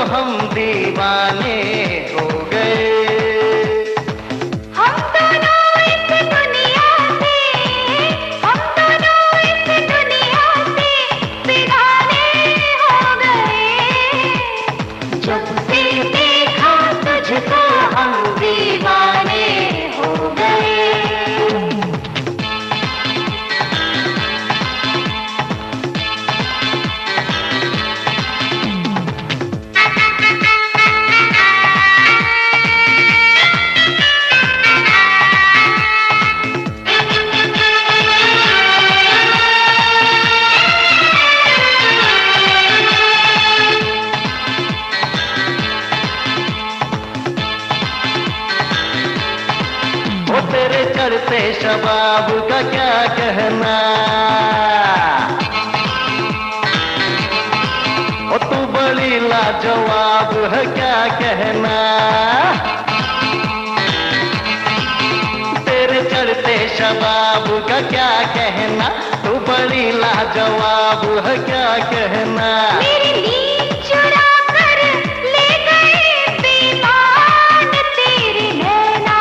हम दीवाने हो गए। हम दोनों इस दुनिया से, हम दोनों इस दुनिया से बेगाने हो गए। जब से देखा तुझको हम दीवाने हो गए। तेरे चढ़ते शबाब का क्या कहना, ओ तू बड़ी लाजवाब है क्या कहना। तेरे चढ़ते शबाब का क्या कहना, तू बड़ी लाजवाब है क्या कहना। मेरी नींद चुरा कर ले गए बेईमान तेरे नैना।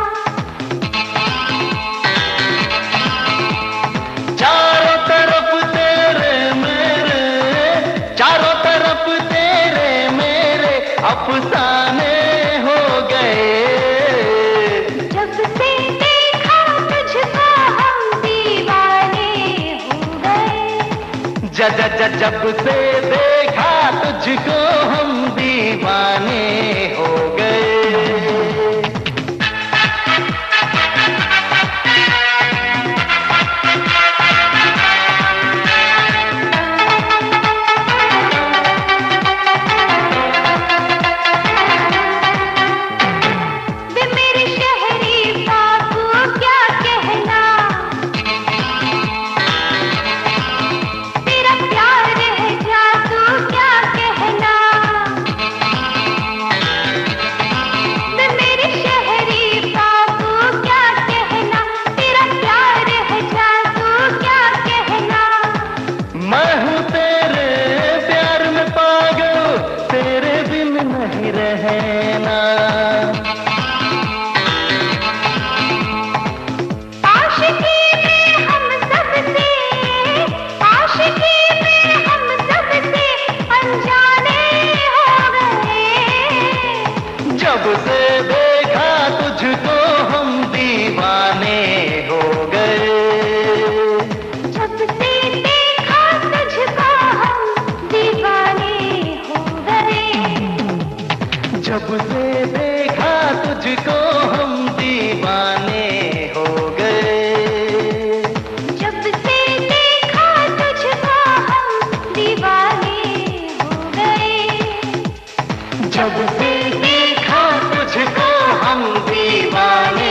चारों तरफ तेरे मेरे, चारों तरफ तेरे मेरे अफसाने हो गए। जब से देखा तुझको हम दीवाने हो गए। जब से देखा तुझको हम दीवाने हो गए। वे मेरे शहरी बाबू क्या कहना, तेरा प्यार है जादू क्या कहना। वे मेरे शहरी बाबू क्या कहना, तेरा प्यार है जादू क्या कहना। मैं हूँ तेरे प्यार में पागल, तेरे बिन नहीं रहना। आशिकी में हम सबसे, आशिकी में हम सबसे अनजाने हो गए। जब से देखा तुझको हम दीवाने हो गए। जब से देखा तुझको हम दीवाने हो गए। जब से देखा तुझको हम दीवाने हो गए। जब से देखा तुझको हम दीवाने हो गए। जब से देखा तुझको हम दीवाने